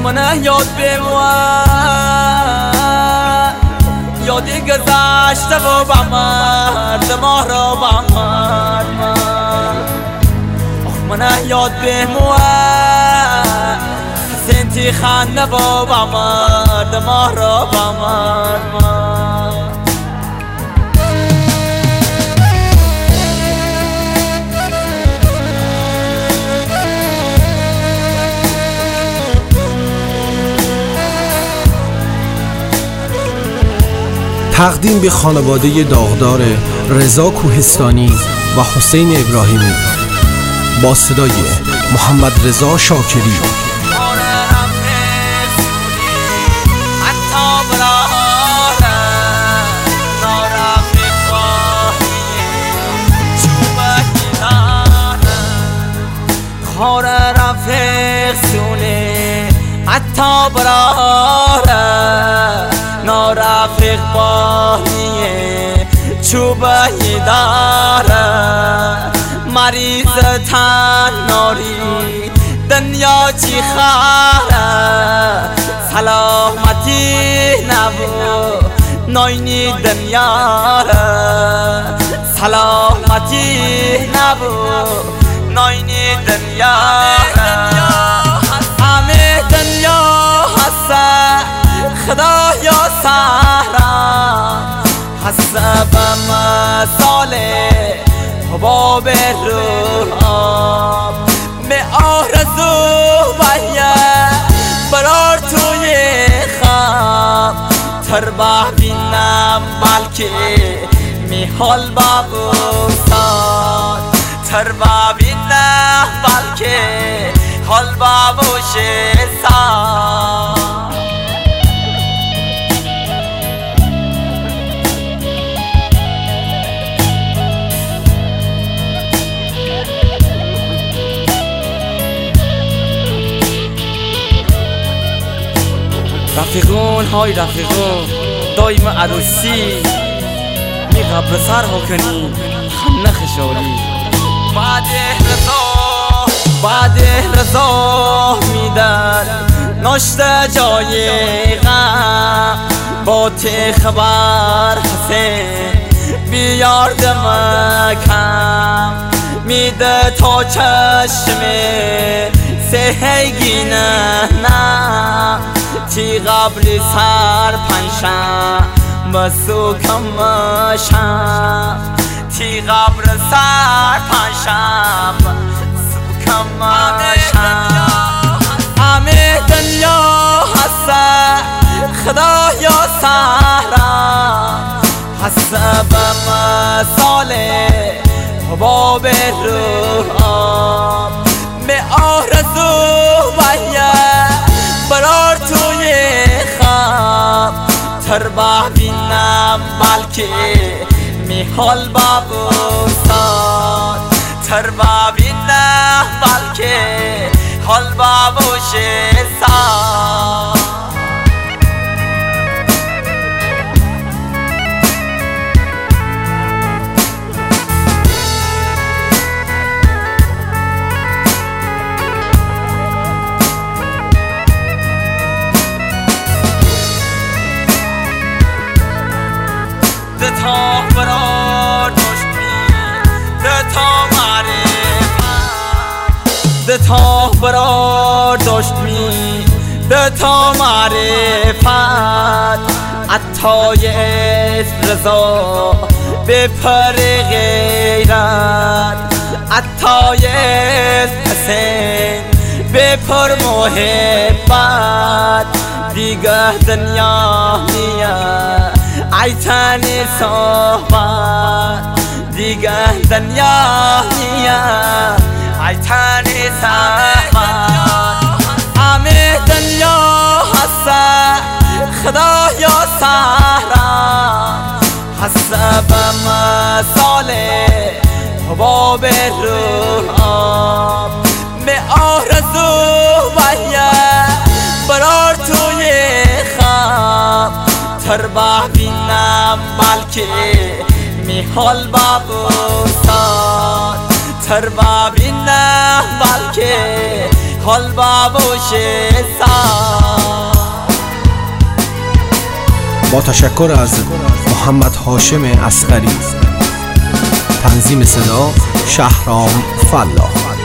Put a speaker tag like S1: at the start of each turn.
S1: من یاد بمون یادی گذشته و بمرد ما را بمرد من یاد بمون سنتی خانه و بمرد ما را بمرد
S2: تقدیم به خانواده داغدار رضا کوهستانی و حسین ابراهیمی با صدای محمد رضا شاکری.
S1: خاره رفیق سونه حتی براره نارفیق باهیه چوبه داره مریض تن ناری دنیا چی خاره سلامتی نبو ناینی دنیا سلامتی نبو ناینی دنیا همه دنیا هسته خدا یا سهرا حسب مثال حباب روح می آرزو بایه برار توی خواب تربه بینم بلکه می حال بابوسان تربه بینم بلکه حال بابوش سان رفیقون های رفیقون دایم عروسی می قبر سر ها کنی هم نخشالی بعد رضا میدن ناشته جای غم با تی خبر حسین بیاردم کم میده تا چشم سهیگینه نه تی قبل سر پنشم بسو کمشم تی قبل سر پنشم بسو کمشم همه دنیا هسته خدا یا سهرا حسب مثال حباب روح می آرزو بایه برار توی خواب تربه بینم بلکه می حال بابوسان تربه بینم بلکه حال بابوش سان تا برار داشت می ده تا معرفت عطای رضا به پر غیرت عطای حسین به پر محبت دیگه دنیا میاد عیتنی صحبت دیگه دنیا میاد عیتنی صحبت همه دنیا هسته خدا یا سهرا حسب مثال حباب روح می آرزو بایه برار توی خواب تربه بینم بلکه می حال بابوسان تربه بینم بلکه حال بابوش سان
S2: با تشکر از محمد هاشم اصغری. تنظیم صدا شهرام فلاح.